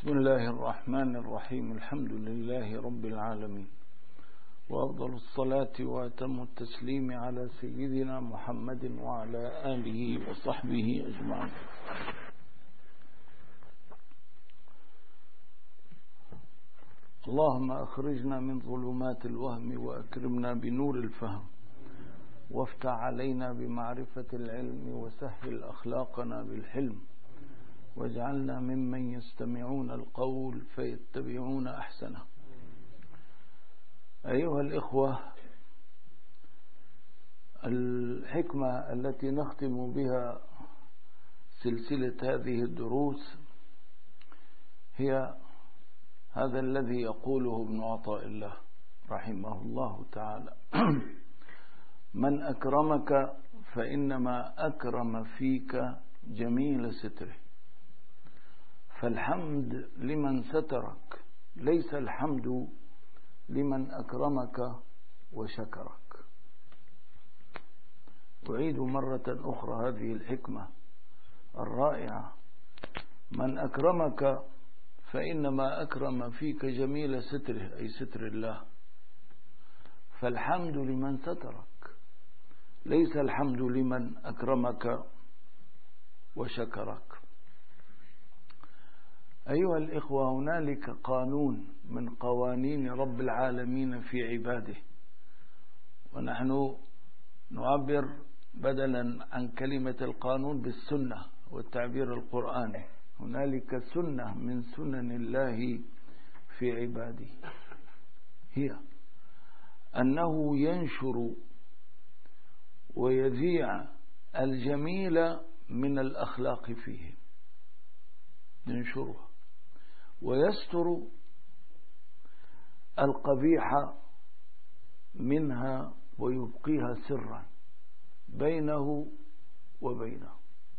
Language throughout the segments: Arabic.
بسم الله الرحمن الرحيم. الحمد لله رب العالمين، وأفضل الصلاة وأتم التسليم على سيدنا محمد وعلى آله وصحبه أجمعين. اللهم أخرجنا من ظلمات الوهم وأكرمنا بنور الفهم، وافتح علينا بمعرفة العلم، وسهل أخلاقنا بالحلم، واجعلنا ممن يستمعون القول فيتبعون أحسنه. أيها الإخوة، الحكمة التي نختم بها سلسلة هذه الدروس هي هذا الذي يقوله ابن عطاء الله رحمه الله تعالى: من أكرمك فإنما أكرم فيك جميل ستره، فالحمد لمن سترك، ليس الحمد لمن أكرمك وشكرك. أعيد مرة أخرى هذه الحكمة الرائعة: من أكرمك فإنما أكرم فيك جميل ستره، أي ستر الله، فالحمد لمن سترك، ليس الحمد لمن أكرمك وشكرك. أيها الإخوة، هنالك قانون من قوانين رب العالمين في عباده، ونحن نعبر بدلا عن كلمة القانون بالسنة والتعبير القرآني. هنالك سنة من سنن الله في عباده، هي أنه ينشر ويذيع الجميل من الأخلاق فيه، ينشرها، ويستر القبيح منها ويبقيها سرا بينه وبينه.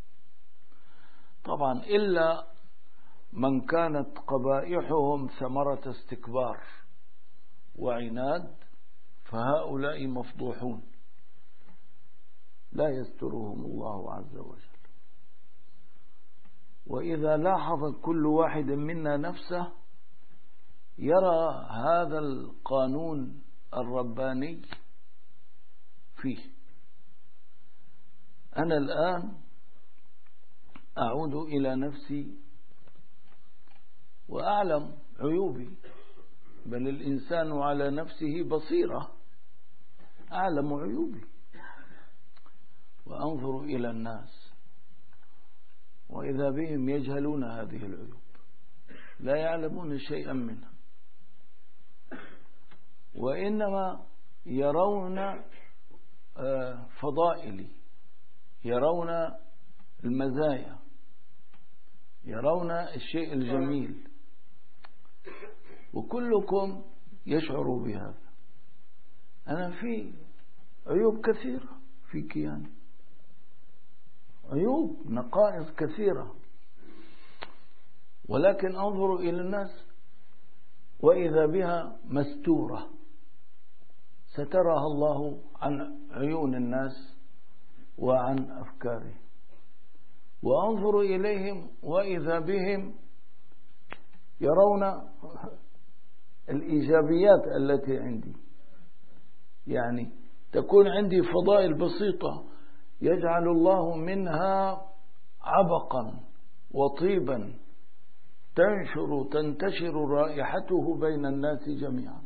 طبعا إلا من كانت قبائحهم ثمرة استكبار وعناد، فهؤلاء مفضوحون لا يسترهم الله عز وجل. وإذا لاحظ كل واحد منا نفسه يرى هذا القانون الرباني فيه. أنا الآن أعود إلى نفسي وأعلم عيوبي، بل الإنسان على نفسه بصيرة، أعلم عيوبي، وأنظر إلى الناس وإذا بهم يجهلون هذه العيوب، لا يعلمون شيئا منها، وإنما يرون فضائلي، يرون المزايا، يرون الشيء الجميل، وكلكم يشعر بهذا. أنا في عيوب كثيرة في كياني، عيوب، نقائص كثيرة، ولكن أنظر إلى الناس وإذا بها مستورة سترها الله عن عيون الناس وعن أفكارهم، وأنظر إليهم وإذا بهم يرون الإيجابيات التي عندي، يعني تكون عندي فضائل بسيطة يجعل الله منها عبقا وطيبا تنتشر رائحته بين الناس جميعا،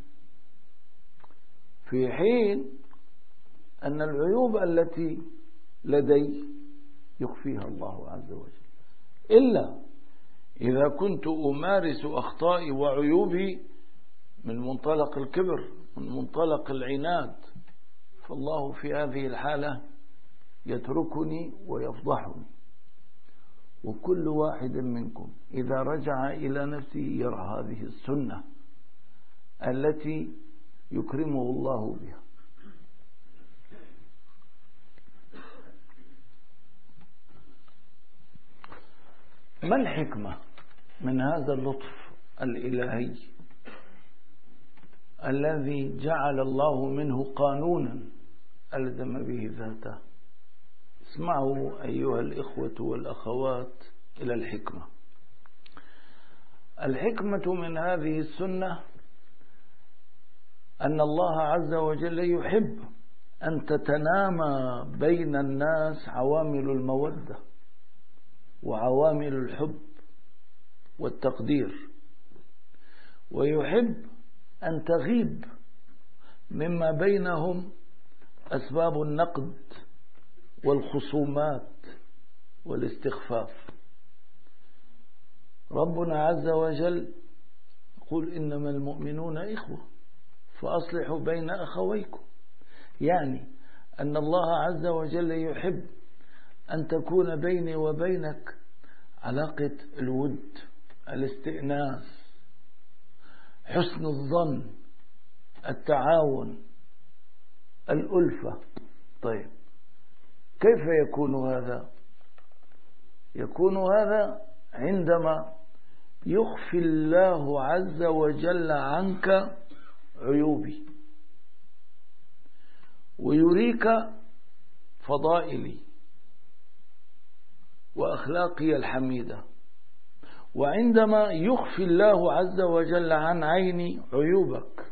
في حين أن العيوب التي لدي يخفيها الله عز وجل. إلا إذا كنت أمارس أخطائي وعيوبي من منطلق الكبر، من منطلق العناد، فالله في هذه الحالة يتركني ويفضحني. وكل واحد منكم إذا رجع إلى نفسه يرى هذه السنة التي يكرمه الله بها. ما الحكمة من هذا اللطف الإلهي الذي جعل الله منه قانونا ألزم به ذاته؟ اسمعوا أيها الإخوة والأخوات إلى الحكمة. الحكمة من هذه السنة أن الله عز وجل يحب أن تتنامى بين الناس عوامل المودة وعوامل الحب والتقدير، ويحب أن تغيب مما بينهم أسباب النقد والخصومات والاستخفاف. ربنا عز وجل يقول إنما المؤمنون إخوة فأصلحوا بين أخويكم، يعني أن الله عز وجل يحب أن تكون بيني وبينك علاقة الود، الاستئناس، حسن الظن، التعاون، الألفة. طيب كيف يكون هذا؟ يكون هذا عندما يخفي الله عز وجل عنك عيوبي ويريك فضائلي وأخلاقي الحميدة، وعندما يخفي الله عز وجل عن عيني عيوبك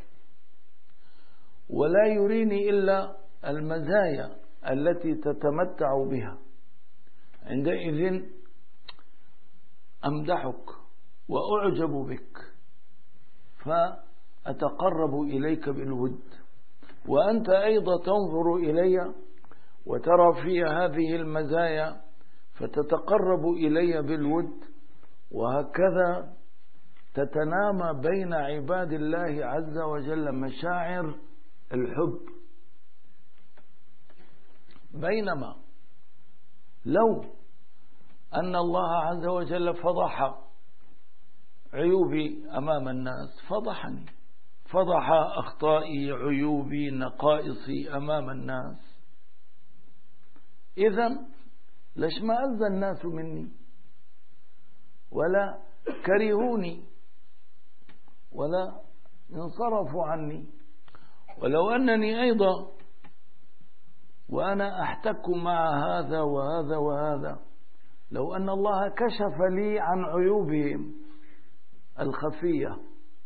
ولا يريني إلا المزايا التي تتمتع بها، عندئذ أمدحك وأعجب بك فأتقرب إليك بالود، وأنت أيضا تنظر إلي وترى في هذه المزايا فتتقرب إلي بالود، وهكذا تتنامى بين عباد الله عز وجل مشاعر الحب. بينما لو أن الله عز وجل فضح عيوبي أمام الناس، فضحني، فضح أخطائي، عيوبي، نقائصي أمام الناس، إذن لاشمأز الناس مني ولا كرهوني ولا انصرفوا عني. ولو أنني أيضا وأنا أحتك مع هذا وهذا وهذا، لو أن الله كشف لي عن عيوبهم الخفية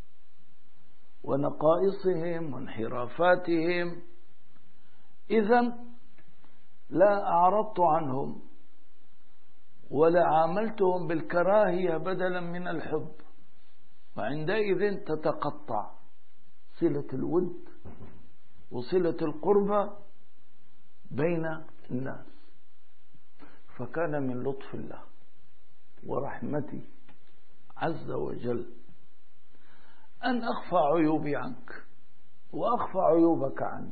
ونقائصهم وانحرافاتهم، إذن لا أعرضت عنهم ولا عاملتهم بالكراهية بدلا من الحب، وعندئذ تتقطع صلة الود وصلة القربة بين الناس. فكان من لطف الله ورحمتي عز وجل أن أخفى عيوبي عنك وأخفى عيوبك عني،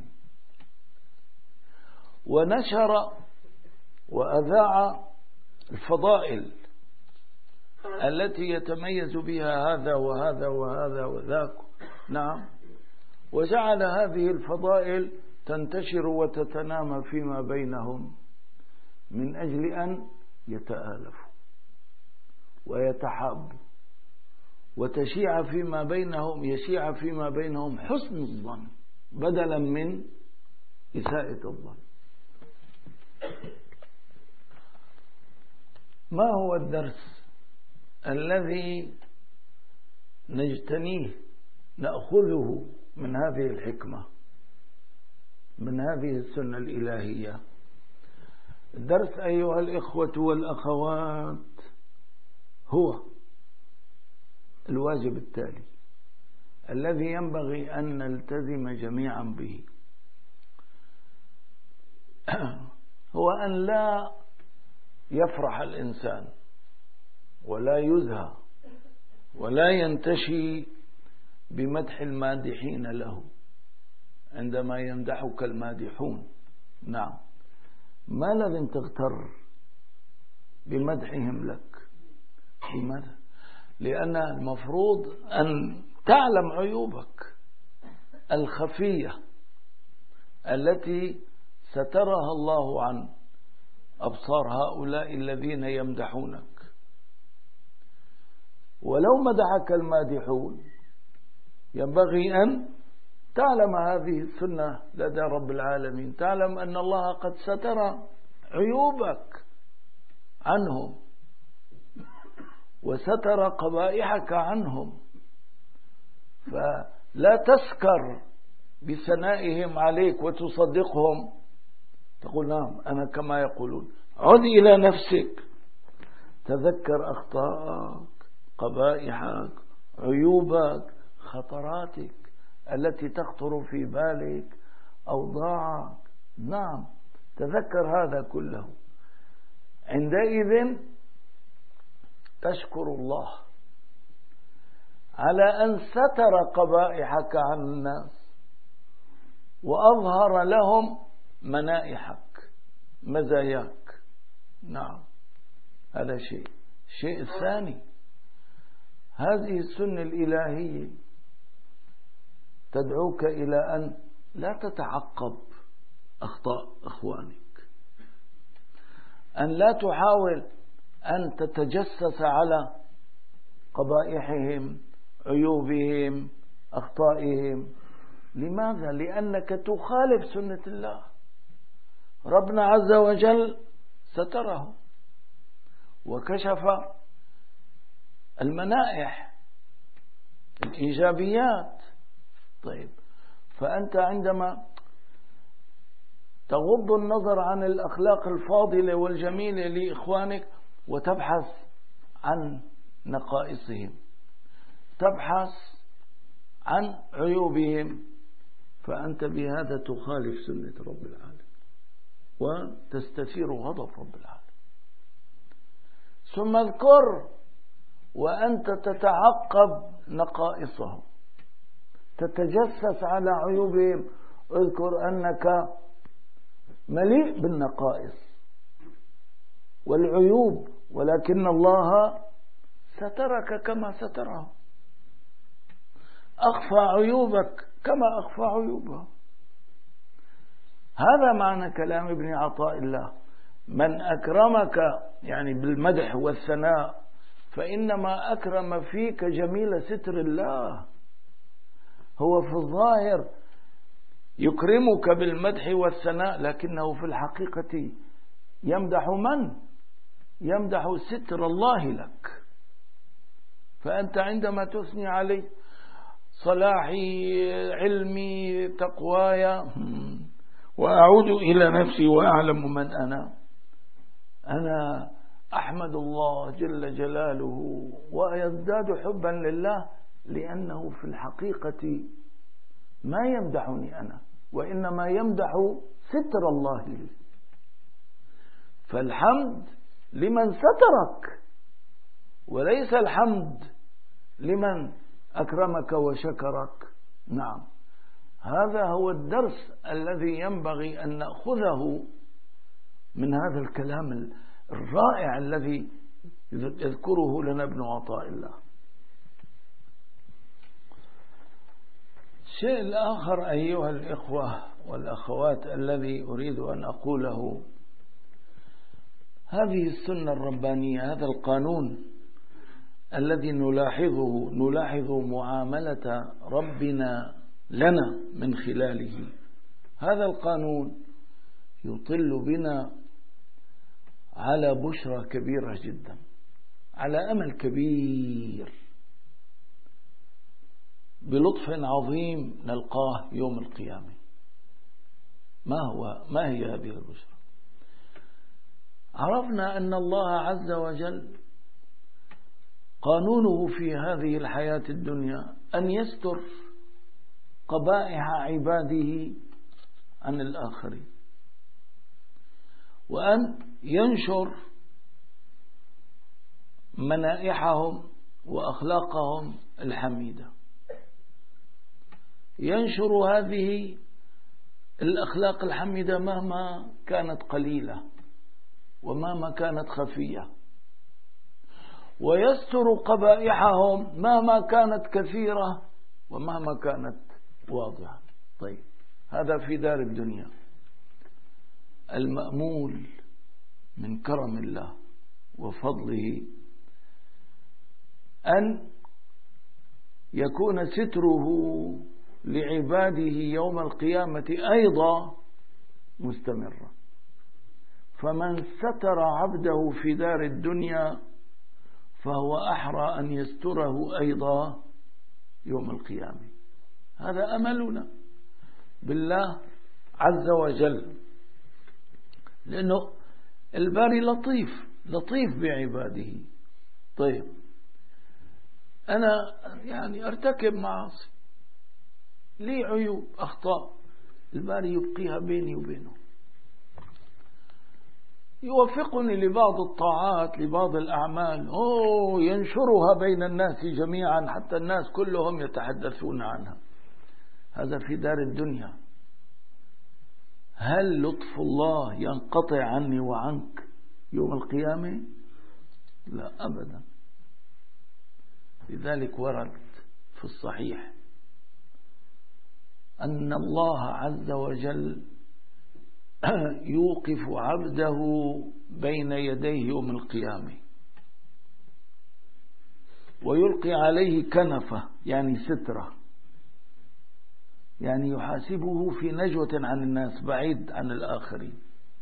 ونشر وأذاع الفضائل التي يتميز بها هذا وهذا وهذا وذاك. نعم، وجعل هذه الفضائل تنتشر وتتنامى فيما بينهم من أجل أن يتآلفوا ويتحابوا وتشيع فيما بينهم، يشيع فيما بينهم حسن الظن بدلا من إساءة الظن. ما هو الدرس الذي نجتنيه نأخذه من هذه الحكمة، من هذه السنة الإلهية؟ الدرس أيها الإخوة والأخوات هو الواجب التالي الذي ينبغي أن نلتزم جميعا به، هو أن لا يفرح الإنسان ولا يزهى ولا ينتشي بمدح المادحين له عندما يمدحك المادحون. نعم، ما لازم تغتر بمدحهم لك. لماذا؟ لأن المفروض أن تعلم عيوبك الخفية التي سترها الله عن أبصار هؤلاء الذين يمدحونك. ولو مدحك المادحون ينبغي أن تعلم هذه السنة لدى رب العالمين، تعلم أن الله قد ستر عيوبك عنهم وستر قبائحك عنهم، فلا تسكر بثنائهم عليك وتصدقهم، تقول نعم أنا كما يقولون. عد إلى نفسك، تذكر أخطاءك، قبائحك، عيوبك، خطراتك التي تخطر في بالك، أوضاعك. نعم، تذكر هذا كله. عندئذ تشكر الله على أن ستر قبائحك عن الناس وأظهر لهم منائحك، مزاياك. نعم، هذا شيء. الشيء الثاني، هذه السنة الإلهية تدعوك إلى أن لا تتعقب أخطاء أخوانك، أن لا تحاول أن تتجسس على قبائحهم، عيوبهم، أخطائهم. لماذا؟ لأنك تخالف سنة الله. ربنا عز وجل ستره وكشف المنائح، الإيجابيات. طيب، فأنت عندما تغض النظر عن الأخلاق الفاضلة والجميلة لإخوانك وتبحث عن نقائصهم، تبحث عن عيوبهم، فأنت بهذا تخالف سنة رب العالمين وتستثير غضب رب العالمين. ثم اذكر وأنت تتعقب نقائصهم، تتجسس على عيوبهم، اذكر أنك مليء بالنقائص والعيوب، ولكن الله سترك كما ستره، أخفى عيوبك كما أخفى عيوبه. هذا معنى كلام ابن عطاء الله: من أكرمك يعني بالمدح والثناء فإنما أكرم فيك جميل ستر الله. هو في الظاهر يكرمك بالمدح والثناء، لكنه في الحقيقة يمدح من؟ يمدح ستر الله لك. فأنت عندما تثني علي صلاحي، علمي، تقواي، وأعود إلى نفسي وأعلم من أنا أحمد الله جل جلاله ويزداد حبا لله، لأنه في الحقيقة ما يمدحني أنا، وإنما يمدح ستر الله لي. فالحمد لمن سترك، وليس الحمد لمن أكرمك وشكرك. نعم، هذا هو الدرس الذي ينبغي أن نأخذه من هذا الكلام الرائع الذي يذكره لنا ابن عطاء الله. الشيء الآخر أيها الإخوة والأخوات الذي أريد أن أقوله، هذه السنة الربانية، هذا القانون الذي نلاحظ معاملة ربنا لنا من خلاله، هذا القانون يطل بنا على بشرى كبيرة جدا، على أمل كبير بلطف عظيم نلقاه يوم القيامة. ما هي هذه البشرى؟ عرفنا أن الله عز وجل قانونه في هذه الحياة الدنيا أن يستر قبائح عباده عن الآخرين، وأن ينشر منائحهم وأخلاقهم الحميدة، ينشر هذه الأخلاق الحميدة مهما كانت قليلة ومهما كانت خفية، ويستر قبائحهم مهما كانت كثيرة ومهما كانت واضحة. طيب، هذا في دار الدنيا. المأمول من كرم الله وفضله أن يكون ستره لعباده يوم القيامة أيضا مستمرا. فمن ستر عبده في دار الدنيا فهو أحرى أن يستره أيضا يوم القيامة. هذا أملنا بالله عز وجل، لأنه الباري لطيف بعباده. طيب أنا يعني أرتكب معاصي، لي عيوب أخطاء، الباري يبقيها بيني وبينه، يوفقني لبعض الطاعات لبعض الأعمال، ينشرها بين الناس جميعا حتى الناس كلهم يتحدثون عنها. هذا في دار الدنيا. هل لطف الله ينقطع عني وعنك يوم القيامة؟ لا أبدا. لذلك ورد في الصحيح أن الله عز وجل يوقف عبده بين يديه يوم القيامة ويلقي عليه كنفة، يعني سترة، يعني يحاسبه في نجوة عن الناس بعيد عن الآخرين.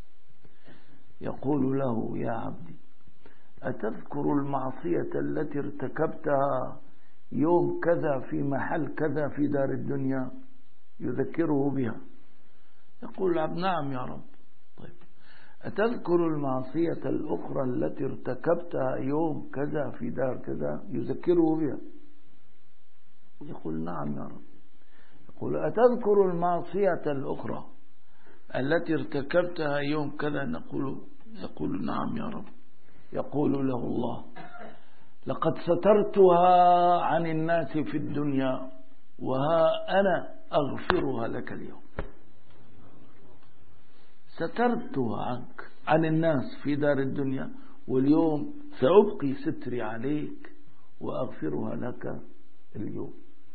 يقول له: يا عبدي، أتذكر المعصية التي ارتكبتها يوم كذا في محل كذا في دار الدنيا؟ يذكره بها. يقول العبد: نعم يا رب. طيب أتذكر المعصية الأخرى التي ارتكبتها يوم كذا في دار كذا؟ يذكره بها. يقول: نعم يا رب. يقول: أتذكر المعصية الأخرى التي ارتكبتها يوم كذا؟ يقول: نعم يا رب. يقول له الله: لقد سترتها عن الناس في الدنيا وها أنا أغفرها لك اليوم. سترتها عنك عن الناس في دار الدنيا، واليوم سأبقي ستري عليك وأغفرها لك اليوم.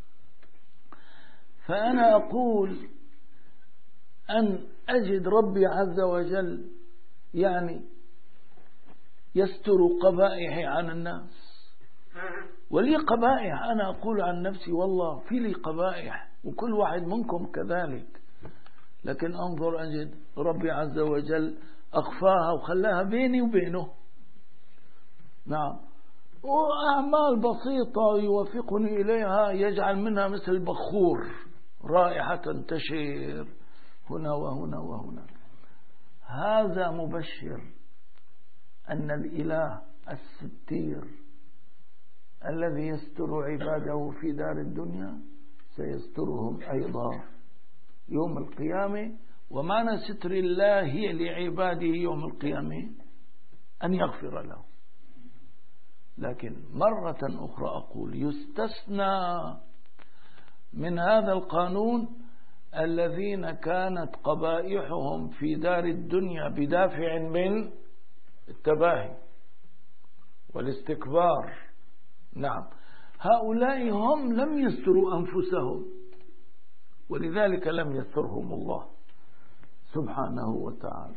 فأنا أقول أن أجد ربي عز وجل يعني يستر قبائحي عن الناس، ولي قبائح. أنا أقول عن نفسي والله في لي قبائح، وكل واحد منكم كذلك، لكن أنظر أجد ربي عز وجل أخفاها وخلاها بيني وبينه. نعم. وأعمال بسيطة يوفقني إليها يجعل منها مثل بخور، رائحة تنتشر هنا وهنا وهنا. هذا مبشر أن الإله الستير الذي يستر عباده في دار الدنيا سيسترهم أيضا يوم القيامة. ومعنى ستر الله لعباده يوم القيامة أن يغفر له. لكن مرة أخرى أقول: يستثنى من هذا القانون الذين كانت قبائحهم في دار الدنيا بدافع من التباهي والاستكبار. نعم، هؤلاء هم لم يستروا أنفسهم، ولذلك لم يسترهم الله سبحانه وتعالى.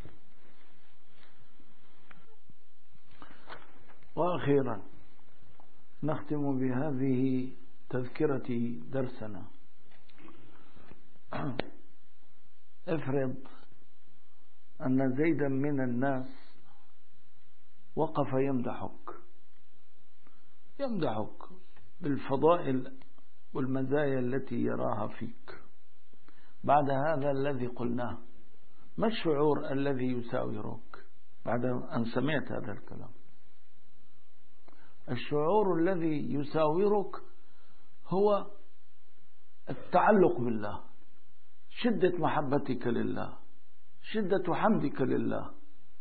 وأخيرا نختم بهذه تذكرة درسنا. افرض أن زيدا من الناس وقف يمدحك بالفضائل والمزايا التي يراها فيك بعد هذا الذي قلناه. ما الشعور الذي يساورك بعد أن سمعت هذا الكلام؟ الشعور الذي يساورك هو التعلق بالله، شدة محبتك لله، شدة حمدك لله،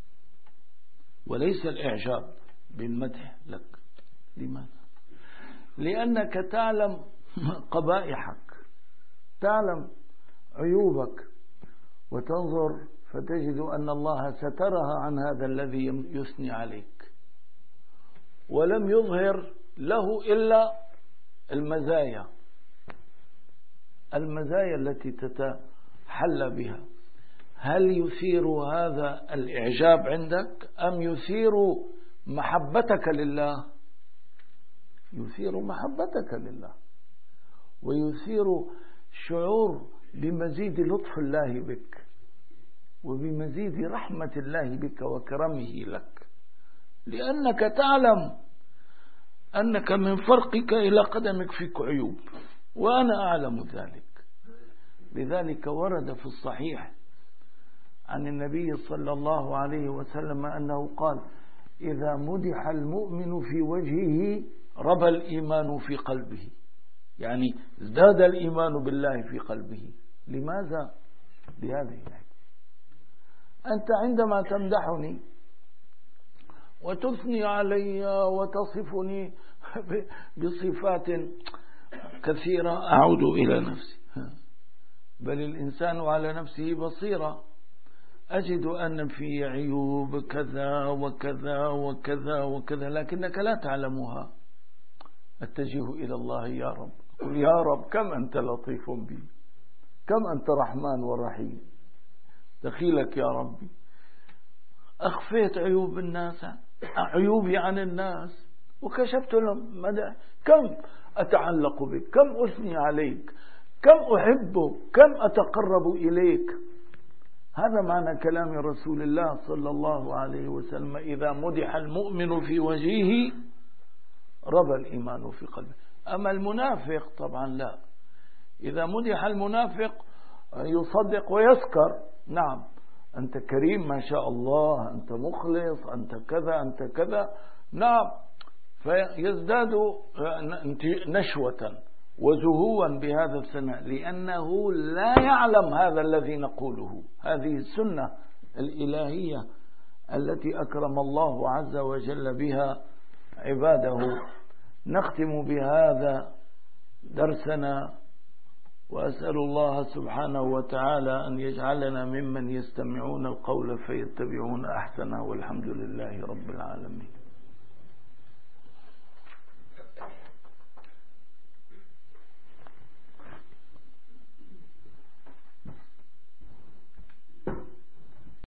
وليس الإعجاب بالمدح لك. لماذا؟ لأنك تعلم قبائحك، تعلم عيوبك، وتنظر فتجد أن الله سترها عن هذا الذي يثني عليك، ولم يظهر له إلا المزايا التي تتحلى بها. هل يثير هذا الإعجاب عندك أم يثير محبتك لله؟ يثير محبتك لله، ويثير شعور بمزيد لطف الله بك وبمزيد رحمة الله بك وكرمه لك، لأنك تعلم أنك من فرقك إلى قدمك فيك عيوب، وأنا أعلم ذلك. لذلك ورد في الصحيح عن النبي صلى الله عليه وسلم أنه قال: إذا مدح المؤمن في وجهه ربى الإيمان في قلبه، يعني ازداد الإيمان بالله في قلبه. لماذا؟ بهذه الآية. أنت عندما تمدحني وتثني علي وتصفني بصفات كثيرة أعود إلى نفسي، بل الإنسان على نفسه بصيرة، أجد أن في عيوب كذا وكذا وكذا وكذا لكنك لا تعلمها. أتجه إلى الله: يا رب، قل يا رب كم أنت لطيف بي، كم أنت رحمن ورحيم، دخيلك يا ربي. أخفيت عيوب الناس، عيوبي عن الناس، وكشفت لهم كم أتعلق بك، كم أثني عليك، كم أحبك، كم أتقرب إليك. هذا معنى كلام رسول الله صلى الله عليه وسلم: إذا مدح المؤمن في وجهه ربى الإيمان في قلبه. أما المنافق طبعا لا، إذا مدح المنافق يصدق ويسكر: نعم أنت كريم ما شاء الله، أنت مخلص، أنت كذا، أنت كذا، نعم، فيزداد نشوة وزهوا بهذا الثناء، لأنه لا يعلم هذا الذي نقوله. هذه السنة الإلهية التي أكرم الله عز وجل بها عباده. نختم بهذا درسنا، وأسأل الله سبحانه وتعالى أن يجعلنا ممن يستمعون القول فيتبعون أحسنه، والحمد لله رب العالمين.